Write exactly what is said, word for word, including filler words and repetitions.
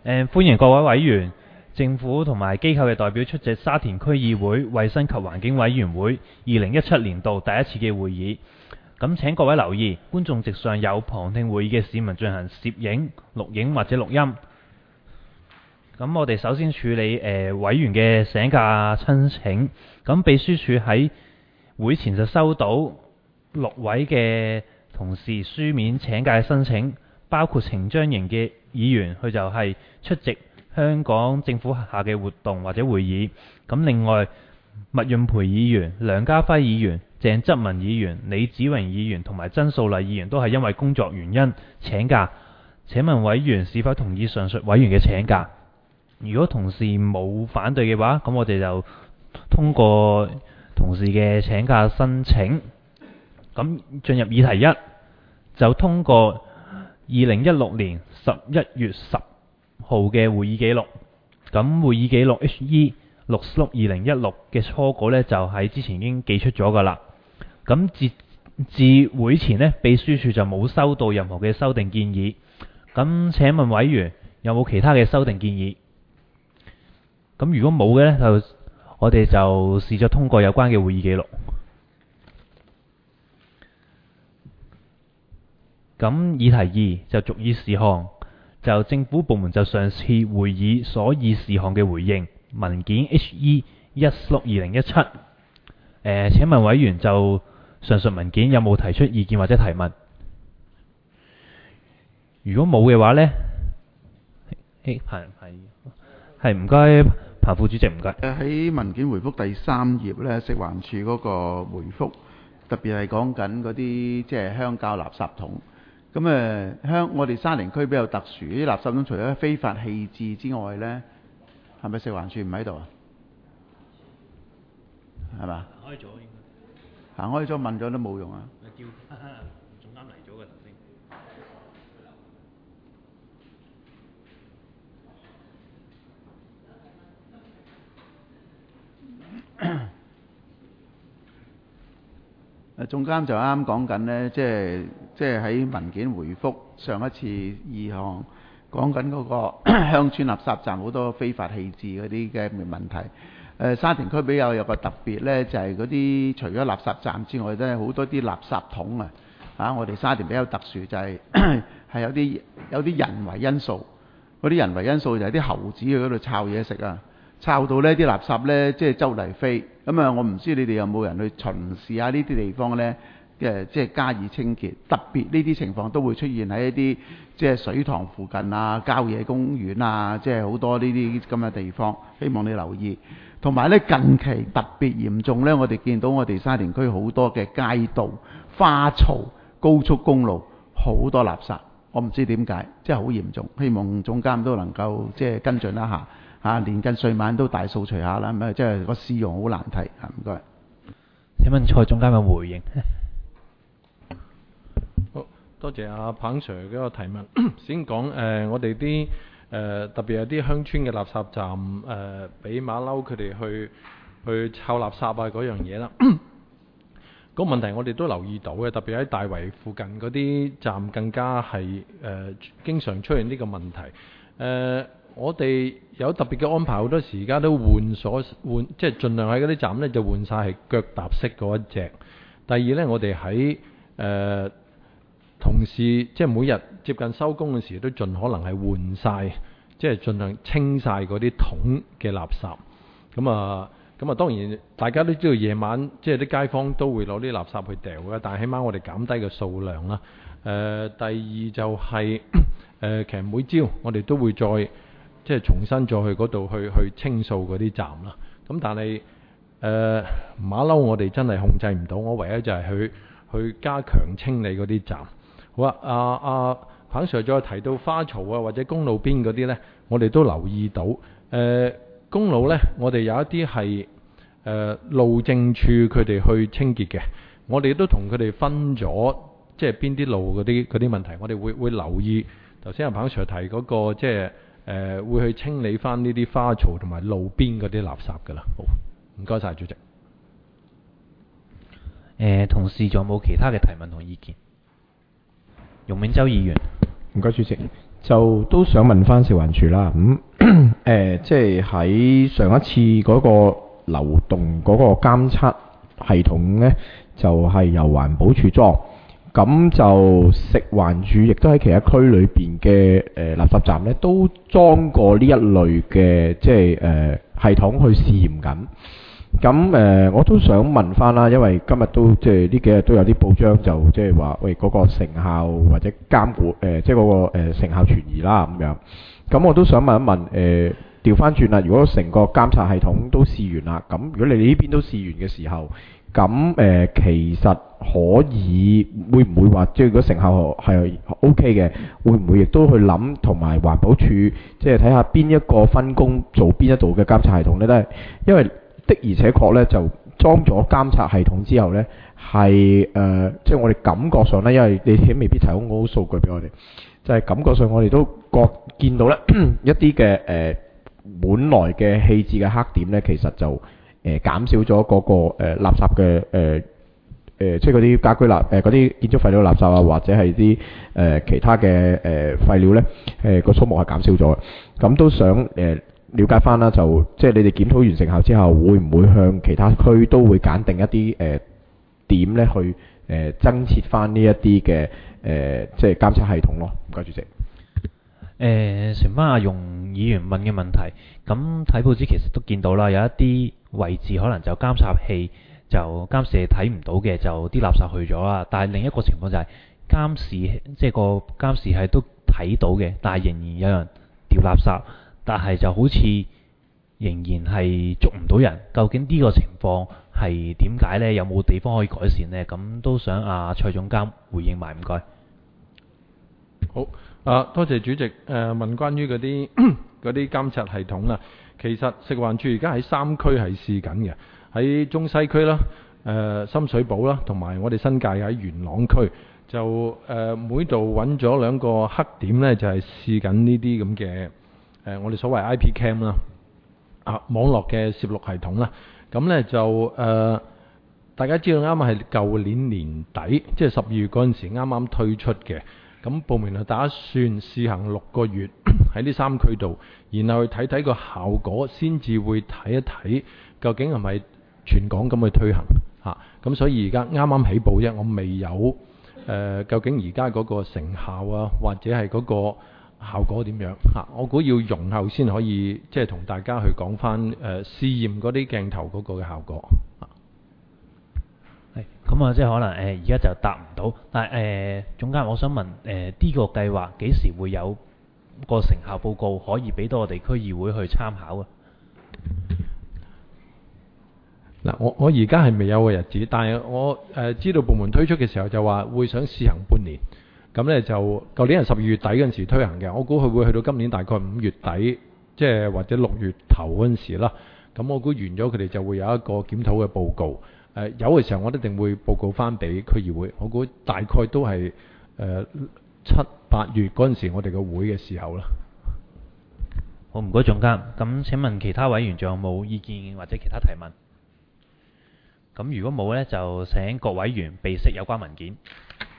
誒，歡迎各位委員、政府同埋機構嘅代表出席沙田區議會衛生及環境委員會二零一七年度第一次嘅會議。咁請各位留意，觀眾席上有旁聽會議嘅市民進行攝影、錄影或者錄音。咁我哋首先處理誒、呃、委員嘅請假申請。咁秘書處喺會前就收到六位嘅同事書面請假嘅申請，包括程章瑩嘅議員，佢就係出席香港政府下嘅活動或者會議。咁另外，麥潤培議員、梁家輝議員、鄭則文議員、李子榮議員同埋曾素麗議員都係因為工作原因請假。請問委員是否同意上述委員嘅請假？如果同事冇反對嘅話，咁我哋就通過同事嘅請假申請。咁進入議題一，就通過二零一六年十一月十號嘅會議記錄。咁會議記錄 H E 六六二零一六嘅初稿呢，就喺之前已經寄出咗㗎啦。咁至至會前呢，秘書處就冇收到任何嘅修訂建議。咁請問委員有冇其他嘅修訂建議？咁如果冇嘅呢，就我哋就視作通過有關嘅會議記錄。咁議題二就逐議事項，就政府部門就上次會議所議事項嘅回應文件 H E 一六二零一七。誒，請問委員就上述文件有冇提出意見或者提問？如果冇嘅話呢，誒係係係唔該。彭副主席唔該。 喺文件回覆第三頁咧，食環署嗰個回覆，特別係講緊嗰啲即係鄉郊垃圾桶。咁誒鄉我哋沙田區比較特殊，啲垃圾桶除咗非法棄置之外咧，係咪食環署唔喺度啊？係嘛？行開咗應該。行開咗問咗都冇用啊。叫總監嚟咗嘅頭先。誒總監就啱啱講緊呢，即係即係喺文件回覆上一次議項講緊嗰個鄉村垃圾站好多非法棄置嗰啲嘅問題。誒沙田區比較有個特別呢，就係嗰啲除咗垃圾站之外咧，好多啲垃圾桶啊！啊，我哋沙田比較特殊就係係有啲有啲人為因素，嗰啲人為因素就係啲猴子去嗰度摷嘢食啊！摷到呢啲垃圾呢，即係周圍飛。咁啊，我唔知你哋有冇人去巡視下呢啲地方呢？嘅即係加以清潔。特別呢啲情況都會出現喺一啲即係水塘附近啊、郊野公園啊，即係好多呢啲咁嘅地方。希望你留意。同埋呢，近期特別嚴重呢，我哋見到我哋沙田區好多嘅街道、花槽、高速公路好多垃圾。我唔知點解，即係好嚴重。希望總監都能夠即係跟進一下。啊，年近歲晚都大掃除下啦，咁啊，即係個市容好難睇。唔該。 請問蔡總監有回應？ 好多謝阿彭 Sir 嗰個提問。先講誒、呃，我哋啲誒特別有啲鄉村嘅垃圾站誒，俾、呃、馬騮佢哋去去摷垃圾啊嗰樣嘢啦。嗰個問題我哋都留意到嘅，特別喺大圍附近嗰啲站更加係誒、呃、經常出現呢個問題。誒、呃。我哋有特別嘅安排，好多時而家都換所換，即係盡量喺嗰啲站呢就換晒係腳踏式嗰一隻。第二呢，我哋喺誒同事即係每日接近收工嘅時候，都盡可能係換晒，即係盡量清晒嗰啲桶嘅垃圾。咁啊，咁啊，當然大家都知道夜晚即係啲街坊都會攞啲垃圾去掉嘅，但係起碼我哋減低個數量啦。誒、呃，第二就係、是、誒、呃，其實每朝我哋都會再。即係重新再去嗰度去去清掃嗰啲站啦。咁但係誒、呃、馬騮我哋真係控制唔到，我唯一就係去去加強清理嗰啲站。好啊，阿阿彭 Sir 再提到花槽啊或者公路邊嗰啲呢，我哋都留意到。誒、呃、公路呢，我哋有一啲係誒路政處佢哋去清潔嘅，我哋都同佢哋分咗，即係邊啲路嗰啲嗰啲問題，我哋會會留意。頭先阿彭 Sir 提嗰、嗰個即係。誒、呃、會去清理翻呢啲花槽同埋路邊嗰啲垃圾㗎啦。好，唔該晒主席。誒、 呃，同事仲有冇其他嘅提問同意見？容銘洲議員， 唔該主席。 就都想問翻食環署啦。咁、嗯、誒、呃，即係喺上一次嗰個流動嗰個監測系統呢，就係、是、由環保署裝。咁就食環署亦都喺其他區裏邊嘅誒垃圾站呢，都裝過呢一類嘅即係誒、呃、系統去試驗緊。咁誒、呃，我都想問翻啦，因為今日都即係呢幾日都有啲報章就即係話，喂嗰、那個成效或者監管誒、呃，即係嗰、那個、呃、成效存疑啦咁樣。咁我都想問一問誒，調翻轉啦，如果成個監察系統都試完啦，咁如果你哋呢邊都試完嘅時候，咁誒、呃、其實可以會唔會話，即係如果成效係 O K 嘅，會唔會亦都去諗同埋環保署，即係睇下邊一個分工做邊一度嘅監察系統呢？咧，因為的而且確咧，就裝咗監察系統之後咧，係誒、呃，即係我哋感覺上咧，因為你哋未必提供好數據俾我哋，就係、是、感覺上我哋都覺見到咧一啲嘅誒本來嘅棄置嘅黑點咧，其實就誒、呃、減少咗嗰、那個、呃、垃圾嘅誒誒，即係嗰啲家居垃誒嗰啲建築廢料垃圾啊，或者係啲誒其他嘅誒、呃、廢料咧，誒、呃、個數目係減少咗嘅。咁都想誒。呃了解翻啦，就即係你哋檢討完成效之後，會唔會向其他區都會揀定一啲誒、呃、點咧，去誒、呃、增設翻呢一啲嘅誒即係監測系統咯？唔該，主席。誒、 呃，承翻阿容議員問嘅問題，咁睇報紙其實都見到啦，有一啲位置可能就監察器就監視係睇唔到嘅，就啲垃圾去咗啦。但係另一個情況就係、是、監視即係個監視係都睇到嘅，但係仍然有人掉垃圾。但係就好似仍然係捉唔到人，究竟呢個情況係點解呢？有冇地方可以改善呢？咁都想阿、啊、蔡總監回應埋，唔該。 好，啊多謝主席。誒、呃、問關於嗰啲嗰啲監察系統啊，其實食環署而家喺三區係試緊嘅，喺中西區啦、誒、呃、深水埗啦，同埋我哋新界喺元朗區，就誒、呃、每度揾咗兩個黑點呢，就係、是、試緊呢啲咁嘅。誒、呃，我哋所謂 I P Cam 啦，啊，網絡嘅攝錄系統啦，咁呢就誒、呃，大家知道啱啱係舊年年底，即係十二月嗰陣時啱啱推出嘅，咁部門係打算試行六個月喺呢三區度，然後去睇睇個效果，先至會睇一睇究竟係咪全港咁去推行嚇。咁、啊、所以而家啱啱起步啫，我未有誒、呃，究竟而家嗰個成效啊，或者係嗰、嗰個。效果點樣嚇？我估要容後先可以即係同大家去講翻誒試驗嗰啲鏡頭嗰個嘅效果嚇。 係咁啊，即係可能誒而家就答唔到，但係誒、呃、總監，我想問誒呢、呃呢個計劃幾時會有個成效報告可以俾到我哋區議會去參考啊？ 嗱，我我而家係未有個日子，但係我誒、呃、知道部門推出嘅時候就話會想試行半年。咁呢就舊年係十二月底嗰陣時推行嘅，我估佢會去到今年大概五月底，即係或者六月頭嗰陣時啦。咁我估完咗佢哋就會有一個檢討嘅報告。誒、呃、有嘅時候我一定會報告翻俾區議會。我估大概都係誒七八月嗰陣時我哋個會嘅時候啦。 好，唔該總監。咁請問其他委員仲有冇意見或者其他提問？咁如果冇呢，就請各委員備悉有關文件。